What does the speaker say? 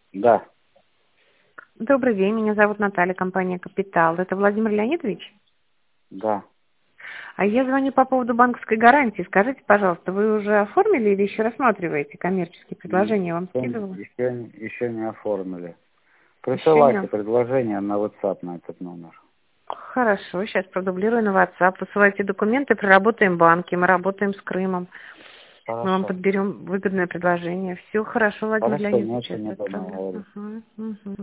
Да, Добрый день, меня зовут Наталья, компания «Капитал». Это Владимир Леонидович? да. А я звоню по поводу банковской гарантии. Скажите, пожалуйста, вы уже оформили или еще рассматриваете коммерческие предложения? Я вам скидывала? Еще не оформили. Еще не Присылайте оформили. предложение на WhatsApp на этот номер. Хорошо, сейчас продублирую на WhatsApp. Высылайте документы, проработаем банки. Мы работаем с Крымом. Мы вам Хорошо. подберем выгодное предложение. Все хорошо, Владимир Хорошо, Леонидович, ночью сейчас не отправлю. договорились. Угу, угу.